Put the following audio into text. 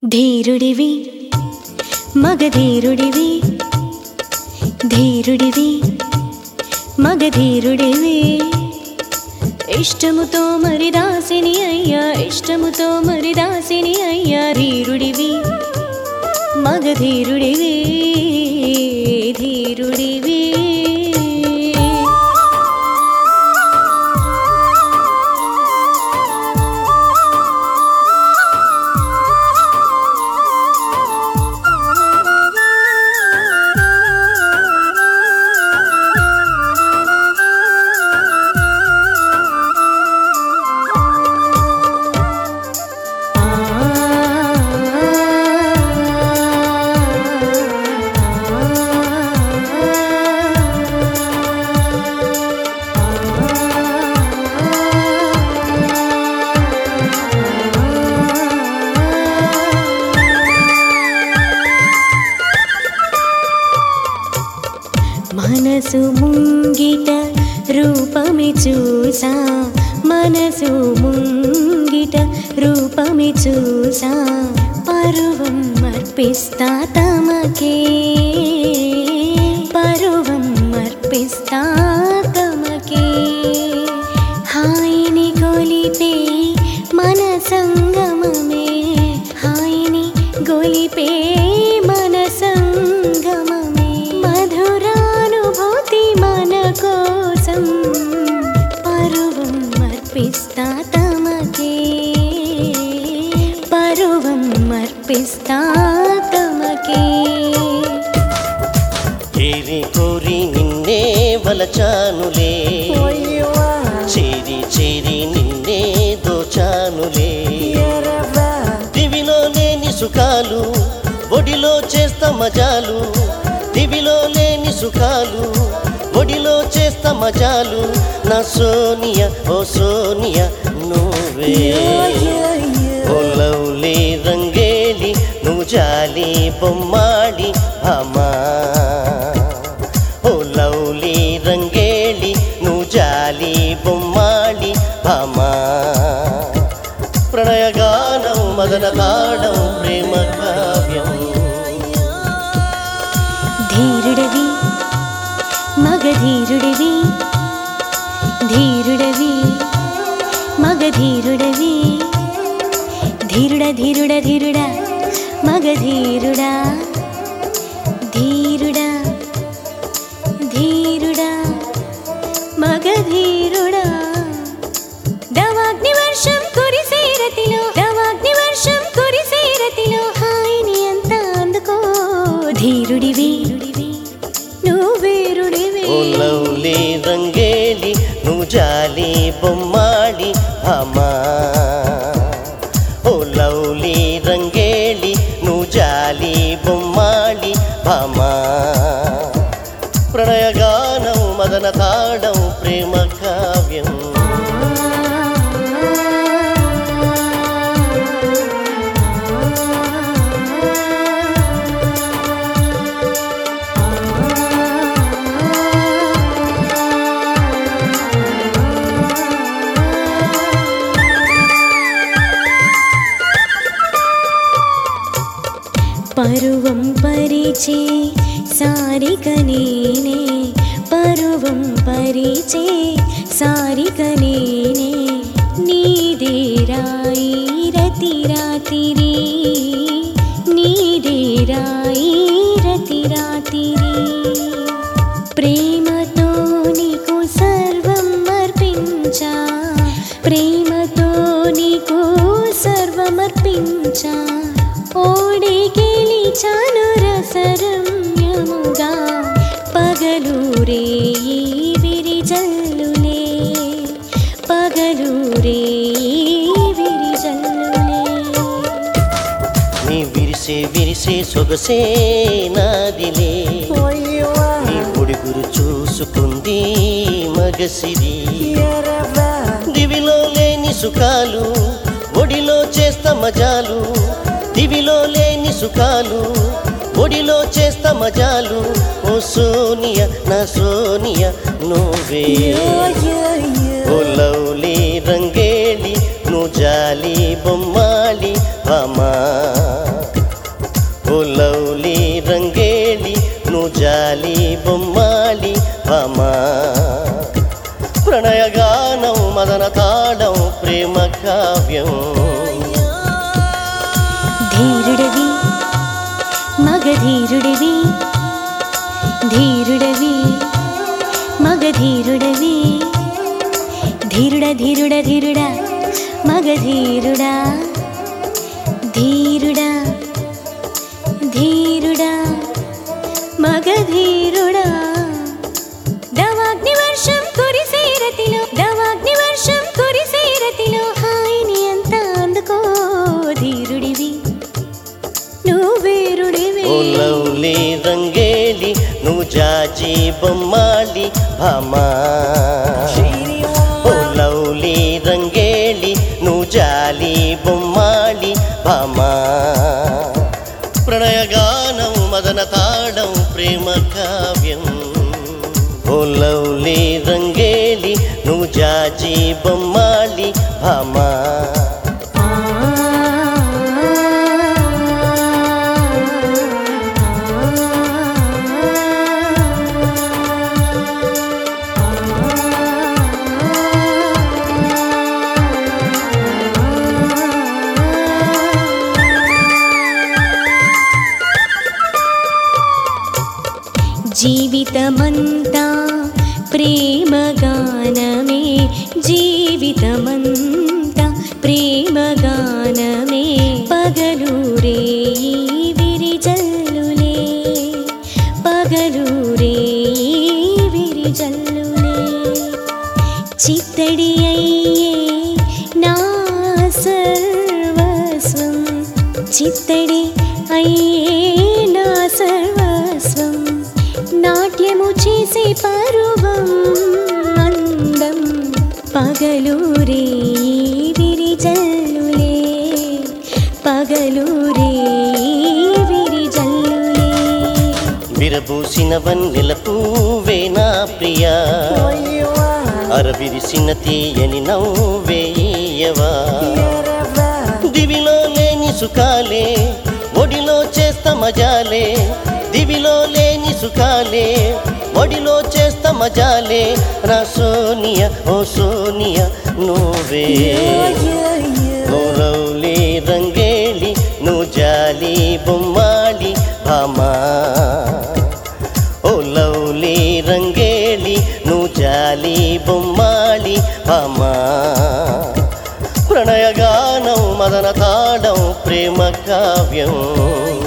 ధీరుడివి మగధీరుడివి ధీరుడివి మగధీరుడివి ఇష్టముతో మరి దాసిని అయ్యా ఇష్టముతో మరి దాసిని అయ్యా ధీరుడివి మగధీరుడివి ధీరుడివి మనసు ముంగిట రూపమి చూసా మనసు ముంగిట రూపమి చూసా పరువం అర్పిస్తా తమకే పరువం అర్పిస్తా తమకే హాయిని గొలిపే మన సంగమమే హాయిని గొలిపే మన సంగమమే మధురానుభూతి మన కోసం పరువం అర్పిస్తా తమకే పరువం అర్పిస్తా తమకే ఏరి కోరి నిన్నే వలచానులే చేరి చేరి నిన్నే దోచానులే దివిలో లేని సుఖాలు ఒడిలో చేస్తా మజాలు దివిలో లేని సుఖాలు ఒడిలో చేస్తా మజాలు నా సోనియా ఓ సోనియా నువ్వే ఓ లవ్లీ రంగేలి నువ్వు జాలి బొమ్మాడి భామా ఓ లవ్లీ రంగేలి నువ్వు జాలి బొమ్మాడి భామా ప్రణయగానం మదన తాడం ప్రేమ కావ్యం ధీరుడివి మగధీరుడివి ధీరుడివి మగధీరుడివి ధీరుడా ధీరుడా ధీరుడా మగధీరుడా ధీరుడా ధీరుడా మగధీరుడా దవాగ్ని వర్షం కురిసే రతిలో దవాగ్ని వర్షం కురిసే రతిలో హాయిని అంతా అందుకో ధీరుడివి నువ్వేరుడివి ఓ లవ్లీ రంగేలి నువ్వు జాలి బొమ్మాడి భామా ఓ లవ్లీ రంగేలి నువ్వు జాలి బొమ్మాడి భామా ప్రణయగానం మదన తాడం ప్రేమ కావ్యం పరువం పరిచే సారిక నేనే పరువం పరిచే సారిక నేనే నీదే రాయి రతి రాతిరి నీదే రాయి రతి రాతిరి ప్రేమతో నీకు సర్వం అర్పించా ప్రేమతో నీకు సర్వం అర్పించా ఓడి గెలిచాను రసరమ్యముగా పగలూరే విరిజల్లులే పగలూరే విరిజల్లులే నీ విరిసే విరిసే సొగసే నాదిలే నీ పొడిగురు చూసుకుంది మగసిరి దివిలో లేని సుఖాలు ఒడిలో చేస్తా మజాలు దివిలో లేని సుఖాలు ఒడిలో చేస్తా మజాలు ఓ సోనియా నా సోనియా నువ్వే ఓ లవ్లీ రంగేలి నువ్వు జాలి బొమ్మాలి భామా కావ్యం. ధీరుడవి మగధీరుడవి, ధీరుడవి మగధీరుడవి, ధీరుడ ధీరుడ ధీరుడ మగధీరుడా, ధీరుడా ధీరుడా మగధీరుడా. దవాగ్ని వర్షం కురిసే రతిలో, దవాగ్ని వర్షం కురిసే రతిలో, హాయిని అంతా అందుకో ధీరుడివి నువ్వు వీరుడివి. ఓ లవ్లీ రంగేలి నువ్వు జాజి బొమ్మాలి భామా, ఓ లవ్లీ రంగేలి నువ్వు జాలి బొమ్మాలి భామా. ప్రణయగానం మదన తాళం ప్రేమ కావ్యం. ఓ లవ్లీ రంగేలి నువ్వు జాజి బొమ్మాలి భామా. జీవితమంతా ప్రేమగానమే, జీవితమంతా ప్రేమగానమే, పగలూరే విరిజల్లులే, పగలూరే విరిజల్లులే. చిత్తడి అయ్యే నా సర్వస్వం, చిత్తడి అయ్యే నా సర్వస్వం, నాట్యము చేసే పరువం అందం, పగలూరే విరిజల్లులే, పగలూరే విరిజల్లులే. విరబూసిన వన్నెల పువ్వే నా ప్రియా, అరవిరిసిన తీయని నవ్వేయవా. దివిలో లేని సుఖాలే ఒడిలో చేస్తా మజాలే, దివిలో లేని సుఖాలే ఒడిలో చేస్తా మజాలే. నా సోనియా ఓ సోనియా నువ్వే, ఓ లవ్లీ రంగేలి నువ్వు జాలి బొమ్మాలి భామా, ఓ లవ్లీ రంగేలి నువ్వు జాలి బొమ్మాలి భామా. ప్రణయగానం మదన తాళం ప్రేమ కావ్యం.